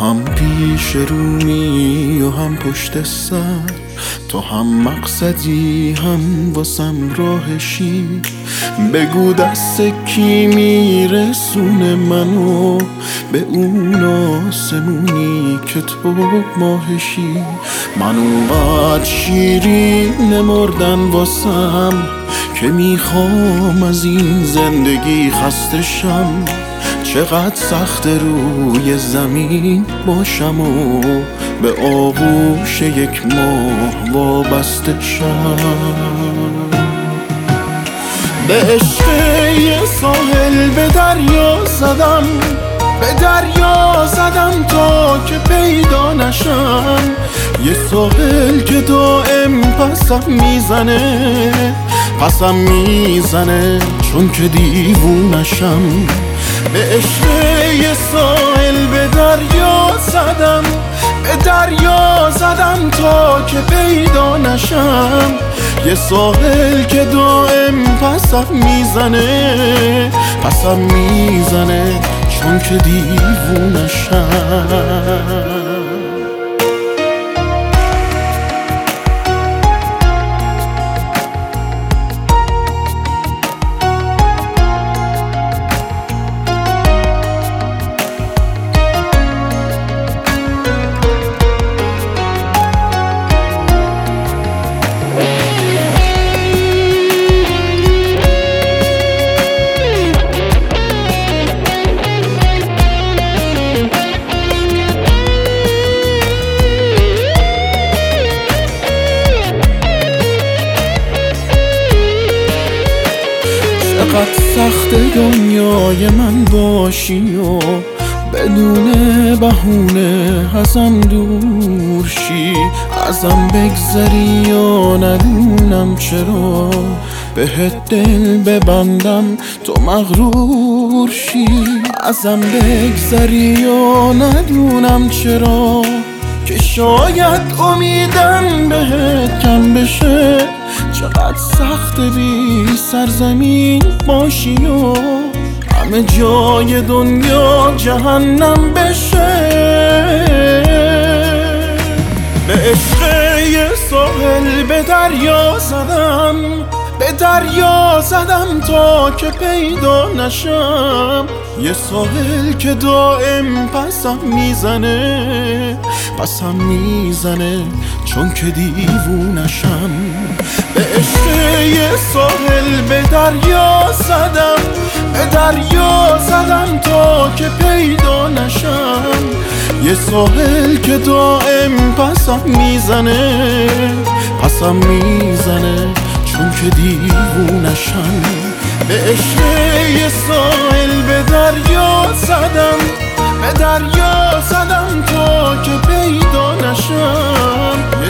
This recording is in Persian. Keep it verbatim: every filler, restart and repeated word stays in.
هم پیش رو می و هم پشت سر، تو هم مقصدی هم واسم راهشی. بگو دست کی میرسونه منو به اون آسمونی که تو ماهشی. من اونقدر شیرین مردن واسم که میخوام از این زندگی خسته شم. چقدر سخت روی زمین باشم و به آغوش یک ماه وابسته شم. به عشق یه ساحل به دریا زدم، به دریا زدم تا که پیدا نشم. یه ساحل که دائم پسم میزنه، پسم میزنه چون که دیوونشم. به عشق یه ساحل به دریا زدم، به دریا زدم تا که پیدا نشم. یه ساحل که دائم پسم میزنه، پسم میزنه چون که دیوونشم. چقدر سخت دنیای من باشی و بدون بهونه ازم دور شی. ازم بگذری یا ندونم چرا بهت دل ببندم تو مغرور شی. ازم بگذری یا ندونم چرا که شاید امیدم بهت کم بشه. چقدر سخت بی سرزمین باشی و همه جای دنیا جهنم بشه. به عشق یه ساحل به دریا زدم، به دریا زدم تا که پیدا نشم. یه ساحل که دائم پسم میزنه، پسم میزنه چون که دیوونشم. به عشق یه ساحل به دریا زدم، به دریا زدم تا که پیدا نشم. یه ساحل که دائم پسم میزنه، پسم میزنه چون که دیوونشم. به عشق یه ساحل به دریا زدم، به دریا زدم تا که پیدا نشم.